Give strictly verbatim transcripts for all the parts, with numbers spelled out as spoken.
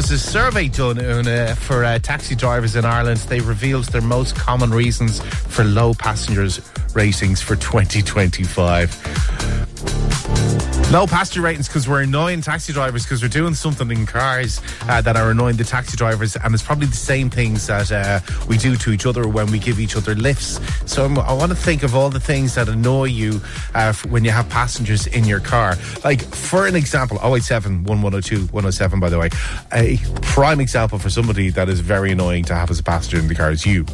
was a survey done uh, for uh, taxi drivers in Ireland. They revealed their most common reasons for low passengers ratings for twenty twenty-five. Low passenger ratings because we're annoying taxi drivers, because we're doing something in cars uh, that are annoying the taxi drivers, and it's probably the same things that uh, we do to each other when we give each other lifts. So I'm, I want to think of all the things that annoy you uh, when you have passengers in your car. Like, for an example, oh eight seven, one one oh two, one oh seven, by the way, a prime example for somebody that is very annoying to have as a passenger in the car is you.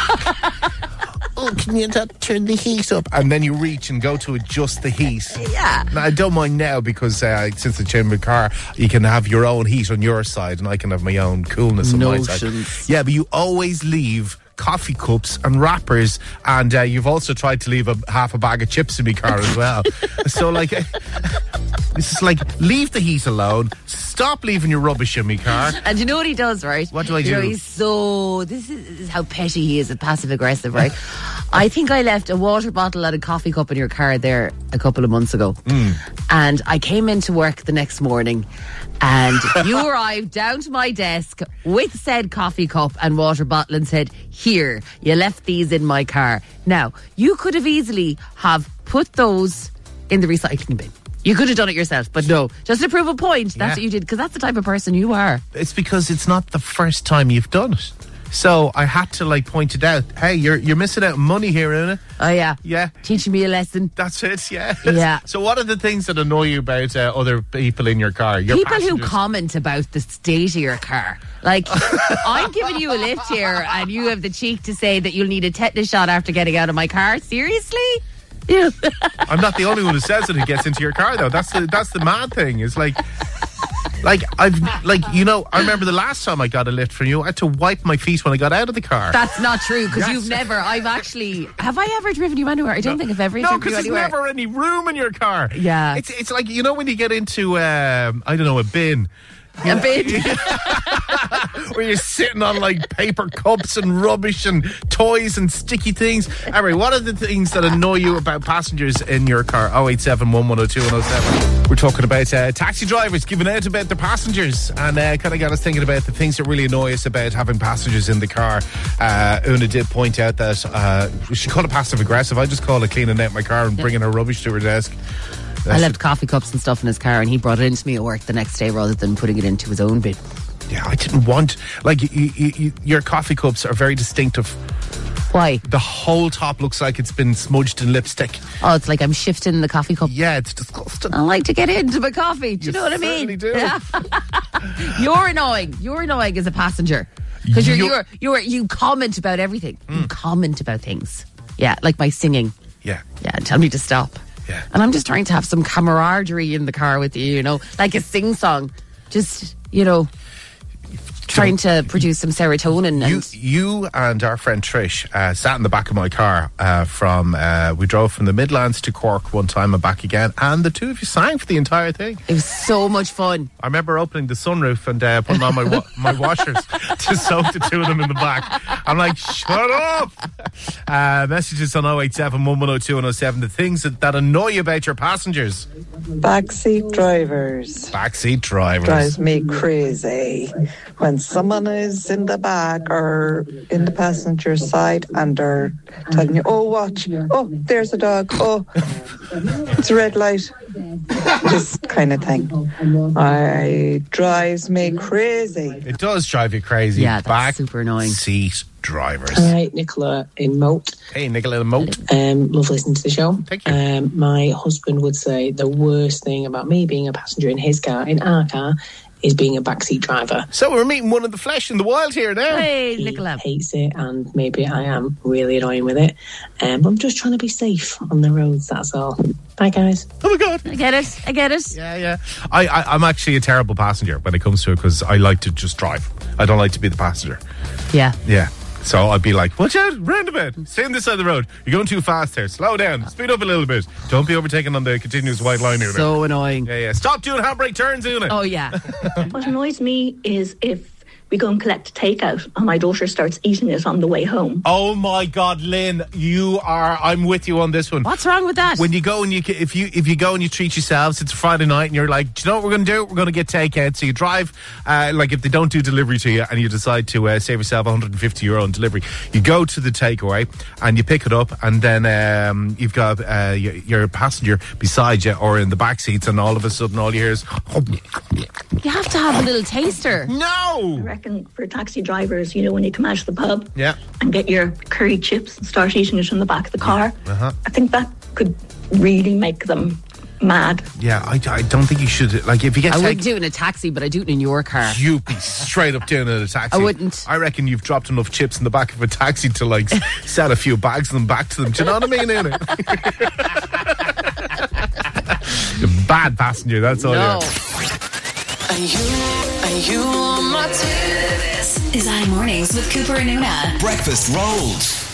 Oh, can you not turn the heat up? And then you reach and go to adjust the heat. Yeah. Now, I don't mind now because uh, since it's in my car, you can have your own heat on your side and I can have my own coolness on my side. Yeah, but you always leave coffee cups and wrappers, and uh, you've also tried to leave a half a bag of chips in my car as well. So, like, it's just like, leave the heat alone. Stop leaving your rubbish in my car. And you know what he does, right? What do I you do? Know, he's so... This is, this is how petty he is and passive-aggressive, right? I think I left a water bottle and a coffee cup in your car there a couple of months ago. Mm. And I came into work the next morning and you arrived down to my desk with said coffee cup and water bottle and said, here, you left these in my car. Now, you could have easily have put those in the recycling bin. You could have done it yourself, but no. Just to prove a point, that's yeah. what you did, because that's the type of person you are. It's because it's not the first time you've done it. So I had to, like, point it out. Hey, you're you're missing out on money here, Una. Oh, yeah. Yeah. Teaching me a lesson. That's it, yeah. Yeah. So what are the things that annoy you about uh, other people in your car? Your people passengers? Who comment about the state of your car. Like, I'm giving you a lift here and you have the cheek to say that you'll need a tetanus shot after getting out of my car. Seriously? Yeah. I'm not the only one who says it who gets into your car, though. That's the that's the mad thing. It's like... Like, I've, like, you know, I remember the last time I got a lift from you, I had to wipe my feet when I got out of the car. That's not true, because yes. you've never, I've actually, have I ever driven you anywhere? I don't no. think I've ever no, driven you anywhere. No, because there's never any room in your car. Yeah. It's, it's like, you know, when you get into, um, I don't know, a bin. A bin? Where you're sitting on, like, paper cups and rubbish and toys and sticky things. Anyway, what are the things that annoy you about passengers in your car? oh eight seven, one one oh two, one oh seven. We're talking about uh, taxi drivers giving out about their passengers, and uh, kind of got us thinking about the things that really annoy us about having passengers in the car. Uh, Una did point out that uh, she called it passive aggressive. I just call it cleaning out my car and bringing her rubbish to her desk. That's I left coffee cups and stuff in his car, and he brought it into me at work the next day rather than putting it into his own bin. Yeah, I didn't want... Like, you, you, you, your coffee cups are very distinctive. Why? The whole top looks like it's been smudged in lipstick. Oh, it's like I'm shifting the coffee cup. Yeah, it's disgusting. I like to get into my coffee. Do you, you know what I mean? Do. Yeah. You're annoying. You're annoying as a passenger. Because you're, you're, you're, you comment about everything. Mm. You comment about things. Yeah, like my singing. Yeah. Yeah, tell me to stop. Yeah. And I'm just trying to have some camaraderie in the car with you, you know, like a sing-song. Just, you know, trying to produce some serotonin. You, and you and our friend Trish uh, sat in the back of my car uh, from, uh, we drove from the Midlands to Cork one time and back again, and the two of you sang for the entire thing. It was so much fun. I remember opening the sunroof and uh, putting on my wa- my washers to soak the two of them in the back. I'm like, shut up! Uh, messages on oh eight seven, one one oh two, one oh seven. The things that, that annoy you about your passengers. Backseat drivers. Backseat drivers. Drives me crazy. When someone is in the back or in the passenger side and they're telling you, oh, watch, oh, there's a dog, oh, it's a red light. This kind of thing. I drives me crazy. It does drive you crazy. Yeah, that's back super annoying. Seat drivers. All right, Nicola in Moat. Hey, Nicola in Moat. Um, love listening to the show. Thank you. Um, my husband would say the worst thing about me being a passenger in his car, in our car, is being a backseat driver. So we're meeting one in the flesh in the wild here now. Hey, he Nicola. hates it, and maybe I am really annoying with it. Um, I'm just trying to be safe on the roads, that's all. Bye, guys. Oh my God. I get it. I get it. Yeah, yeah. I, I, I'm actually a terrible passenger when it comes to it because I like to just drive. I don't like to be the passenger. Yeah. Yeah. So I'd be like, watch out, roundabout, stay on this side of the road. You're going too fast here. Slow down, speed up a little bit. Don't be overtaken on the continuous white line here. So annoying. Yeah, yeah. Stop doing handbrake turns, Una. Oh, yeah. What annoys me is if we go and collect takeout, and my daughter starts eating it on the way home. Oh my God, Lynn, you are. I'm with you on this one. What's wrong with that? When you go and you, if you if you go and you treat yourselves, it's a Friday night, and you're like, do you know what we're going to do? We're going to get takeout. So you drive, uh, like if they don't do delivery to you, and you decide to uh, save yourself one hundred fifty euro on delivery, you go to the takeaway and you pick it up, and then um, you've got uh, your, your passenger beside you or in the back seats, and all of a sudden all you hear is, you have to have a little taster. no. I reckon for taxi drivers, you know, when you come out of the pub Yeah. and get your curry chips and start eating it in the back of the car, Uh-huh. I think that could really make them mad. Yeah, I, I don't think you should. Like, if you get I take- wouldn't do it in a taxi, but I do it in your car. you'd be straight up doing it in a taxi. I wouldn't. I reckon you've dropped enough chips in the back of a taxi to like sell a few bags of them back to them. Do you know what I mean? Innit? You're a bad passenger, that's all No. you are. Are you, are you on my team? This is iMornings with Cooper and Una. Breakfast rolls.